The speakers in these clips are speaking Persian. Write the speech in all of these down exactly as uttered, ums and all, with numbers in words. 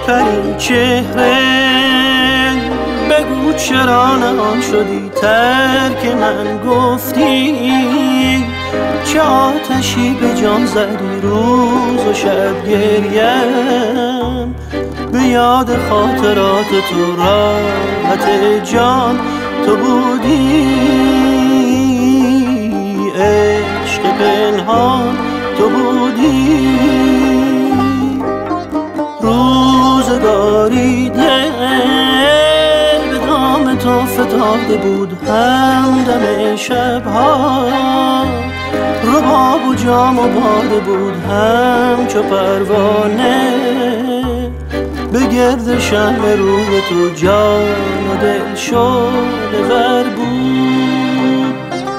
پری چهره بگو چرا نهان شدی، ترک من گفتی، چه آتشی به جان زدی، روز و شب گریم به یاد خاطرات تو، راحت جان تو بودی، عشق پنهان تو بودی، روزگاری دل به دام تو فتاده بود، همدم شبها رباب و جام و باده بود، همچو پروانه به گرد شمع روی تو، جان و دل شعله ور بود،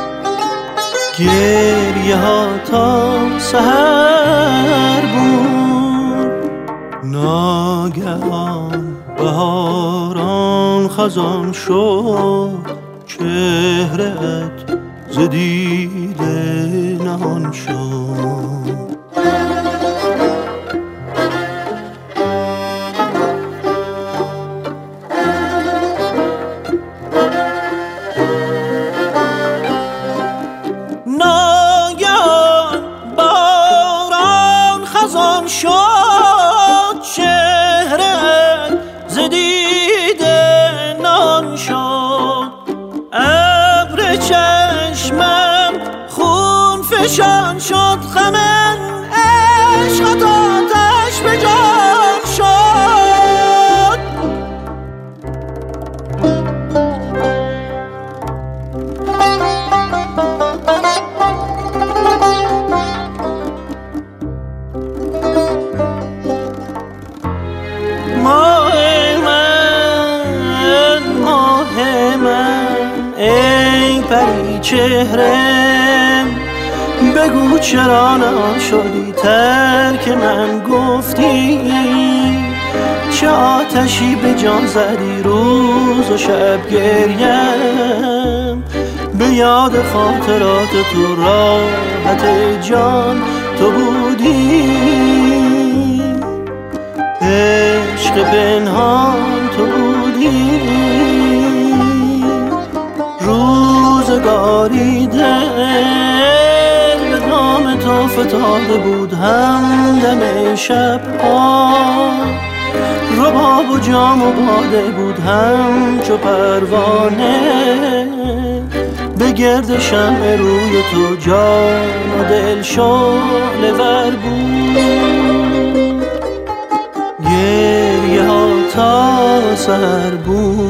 گریه ها تا سحر بود، ناگهان بهاران خزان شد، چهره‌ات ز دیده نهان شد. ناگهان بهاران خزان شد، چهره‌ات ز دیده نهان شد، ابر چشمم خون فشان شد، غم عشقت آتش به جان شد. ماه من ماه من ای پری چهره بگو چرا نهان شدی، ترک من گفتی، چه آتشی به جان زدی، روز و شب گریم به یاد خاطرات تو، راحت جان تو بودی، عشق پنهان تو بودی، روزگاری دل به نام تو فتاده بود، همدم شبها رباب و جام و باده بود، همچو پروانه به گرد شمع روی تو، جان و دل شعله ور بود، گریه ها تا سحر بود.